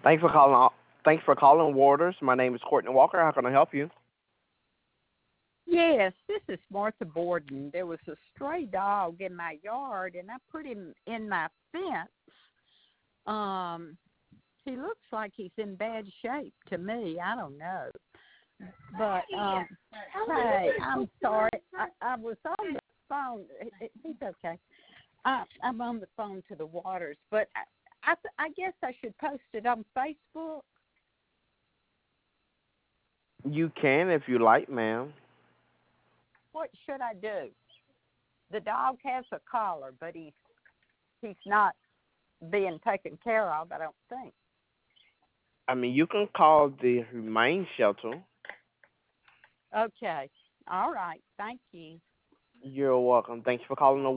Thanks for calling. Thanks for calling Waters. My name is Courtney Walker. How can I help you? Yes, this is Martha Borden. There was a stray dog in my yard, and I put him in my fence. He looks like he's in bad shape to me. I don't know. But, hey, I'm sorry. I was on the phone. He's okay. I'm on the phone to the Waters, but I guess I should post it on Facebook. You can if you like, ma'am. What should I do? The dog has a collar, but he's not being taken care of, I don't think. I mean, you can call the Humane Shelter. Okay. All right. Thank you. You're welcome. Thanks for calling the